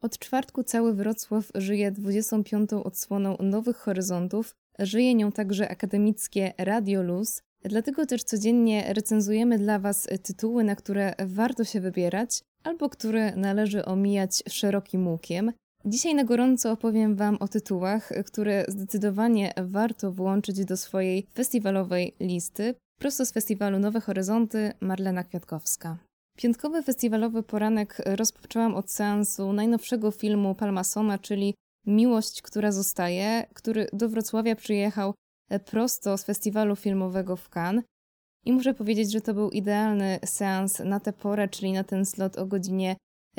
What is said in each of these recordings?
Od czwartku cały Wrocław żyje 25. odsłoną Nowych Horyzontów. Żyje nią także akademickie Radio Luz. Dlatego też codziennie recenzujemy dla Was tytuły, na które warto się wybierać, albo które należy omijać szerokim łukiem. Dzisiaj na gorąco opowiem Wam o tytułach, które zdecydowanie warto włączyć do swojej festiwalowej listy. Prosto z festiwalu Nowe Horyzonty, Marlena Kwiatkowska. Piątkowy festiwalowy poranek rozpoczęłam od seansu najnowszego filmu Palmasona, czyli Miłość, która zostaje, który do Wrocławia przyjechał prosto z festiwalu filmowego w Cannes. I muszę powiedzieć, że to był idealny seans na tę porę, czyli na ten slot o godzinie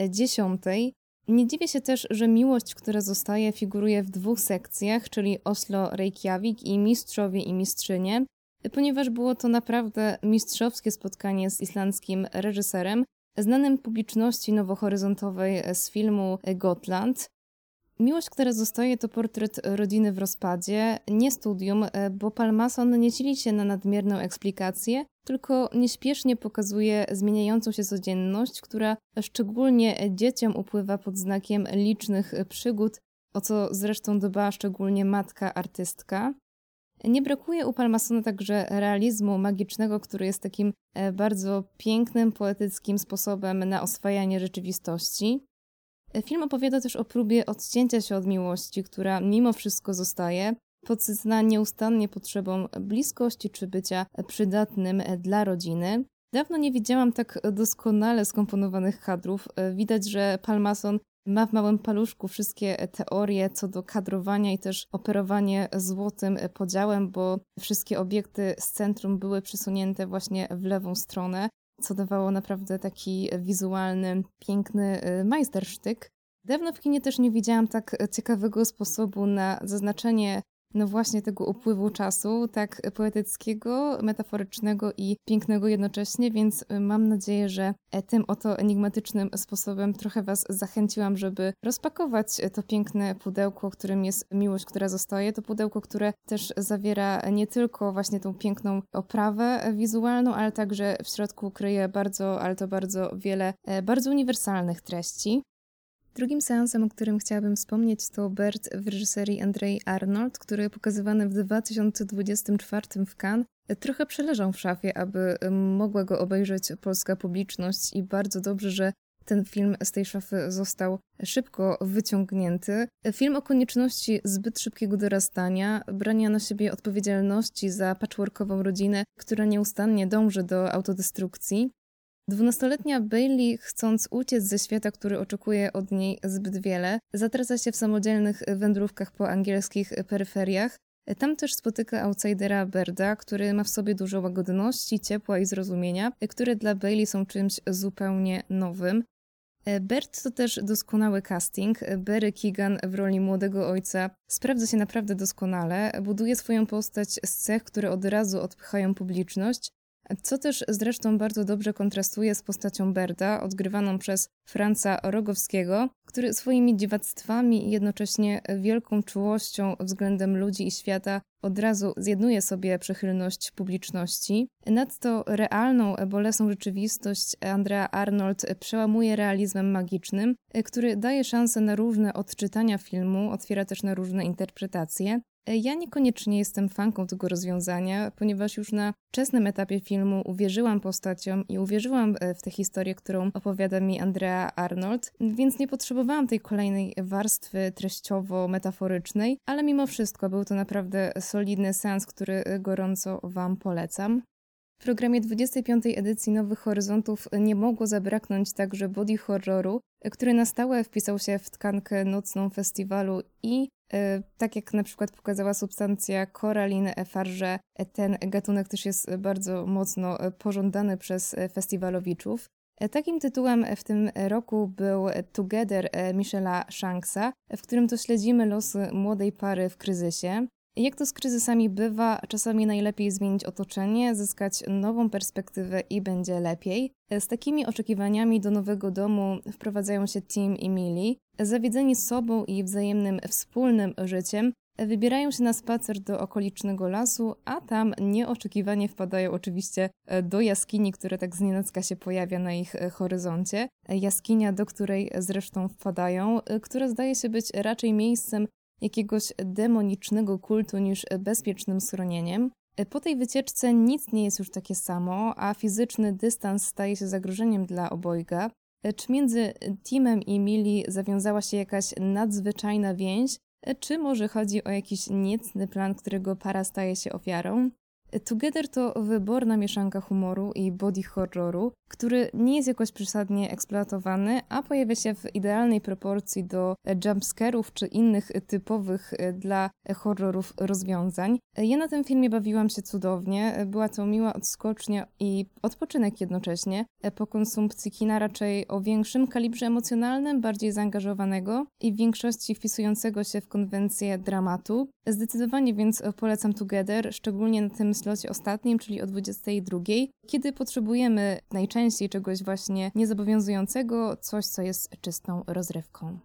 10. Nie dziwię się też, że Miłość, która zostaje, figuruje w 2 sekcjach, czyli Oslo-Reykjavik i Mistrzowie i Mistrzynie, ponieważ było to naprawdę mistrzowskie spotkanie z islandzkim reżyserem, znanym publiczności nowohoryzontowej z filmu Gotland. Miłość, która zostaje, to portret rodziny w rozpadzie, nie studium, bo Palmason nie cili się na nadmierną eksplikację, tylko nieśpiesznie pokazuje zmieniającą się codzienność, która szczególnie dzieciom upływa pod znakiem licznych przygód, o co zresztą dbała szczególnie matka artystka. Nie brakuje u Palmasona także realizmu magicznego, który jest takim bardzo pięknym, poetyckim sposobem na oswajanie rzeczywistości. Film opowiada też o próbie odcięcia się od miłości, która mimo wszystko zostaje, podsycana nieustannie potrzebą bliskości czy bycia przydatnym dla rodziny. Dawno nie widziałam tak doskonale skomponowanych kadrów. Widać, że Palmason ma w małym paluszku wszystkie teorie co do kadrowania i też operowanie złotym podziałem, bo wszystkie obiekty z centrum były przesunięte właśnie w lewą stronę, co dawało naprawdę taki wizualny, piękny majstersztyk. Dawno w kinie też nie widziałam tak ciekawego sposobu na zaznaczenie właśnie tego upływu czasu, tak poetyckiego, metaforycznego i pięknego jednocześnie, więc mam nadzieję, że tym oto enigmatycznym sposobem trochę Was zachęciłam, żeby rozpakować to piękne pudełko, którym jest Miłość, która zostaje. To pudełko, które też zawiera nie tylko właśnie tą piękną oprawę wizualną, ale także w środku kryje bardzo, ale to bardzo wiele bardzo uniwersalnych treści. Drugim seansem, o którym chciałabym wspomnieć, to Bert w reżyserii Andrei Arnold, który pokazywany w 2024 w Cannes trochę przeleżał w szafie, aby mogła go obejrzeć polska publiczność i bardzo dobrze, że ten film z tej szafy został szybko wyciągnięty. Film o konieczności zbyt szybkiego dorastania, brania na siebie odpowiedzialności za patchworkową rodzinę, która nieustannie dąży do autodestrukcji. 12-letnia Bailey, chcąc uciec ze świata, który oczekuje od niej zbyt wiele, zatraca się w samodzielnych wędrówkach po angielskich peryferiach. Tam też spotyka outsidera Berda, który ma w sobie dużo łagodności, ciepła i zrozumienia, które dla Bailey są czymś zupełnie nowym. Bert to też doskonały casting. Barry Keoghan w roli młodego ojca sprawdza się naprawdę doskonale, buduje swoją postać z cech, które od razu odpychają publiczność, co też zresztą bardzo dobrze kontrastuje z postacią Berda, odgrywaną przez Franza Rogowskiego, który swoimi dziwactwami i jednocześnie wielką czułością względem ludzi i świata od razu zjednuje sobie przychylność publiczności. Nadto realną, bolesną rzeczywistość Andrea Arnold przełamuje realizmem magicznym, który daje szansę na różne odczytania filmu, otwiera też na różne interpretacje. Ja niekoniecznie jestem fanką tego rozwiązania, ponieważ już na wczesnym etapie filmu uwierzyłam postaciom i uwierzyłam w tę historię, którą opowiada mi Andrea Arnold, więc nie potrzebowałam tej kolejnej warstwy treściowo-metaforycznej, ale mimo wszystko był to naprawdę solidny seans, który gorąco Wam polecam. W programie 25. edycji Nowych Horyzontów nie mogło zabraknąć także body horroru, który na stałe wpisał się w tkankę nocną festiwalu i tak jak na przykład pokazała substancja Coraline Farge, ten gatunek też jest bardzo mocno pożądany przez festiwalowiczów. Takim tytułem w tym roku był Together Michela Shanksa, w którym to śledzimy losy młodej pary w kryzysie. Jak to z kryzysami bywa, czasami najlepiej zmienić otoczenie, zyskać nową perspektywę i będzie lepiej. Z takimi oczekiwaniami do nowego domu wprowadzają się Tim i Millie. Zawiedzeni sobą i wzajemnym wspólnym życiem, Wybierają się na spacer do okolicznego lasu, a tam nieoczekiwanie wpadają oczywiście do jaskini, która tak znienacka się pojawia na ich horyzoncie. Jaskinia, do której zresztą wpadają, która zdaje się być raczej miejscem jakiegoś demonicznego kultu niż bezpiecznym schronieniem. Po tej wycieczce nic nie jest już takie samo, a fizyczny dystans staje się zagrożeniem dla obojga. Czy między Timem i Millie zawiązała się jakaś nadzwyczajna więź, czy może chodzi o jakiś niecny plan, którego para staje się ofiarą? Together to wyborna mieszanka humoru i body horroru, który nie jest jakoś przesadnie eksploatowany, a pojawia się w idealnej proporcji do jumpscarów czy innych typowych dla horrorów rozwiązań. Ja na tym filmie bawiłam się cudownie, była to miła odskocznia i odpoczynek jednocześnie po konsumpcji kina raczej o większym kalibrze emocjonalnym, bardziej zaangażowanego i w większości wpisującego się w konwencję dramatu. Zdecydowanie więc polecam Together, szczególnie na tym slocie ostatnim, czyli o 22, kiedy potrzebujemy najczęściej czegoś właśnie niezobowiązującego, coś co jest czystą rozrywką.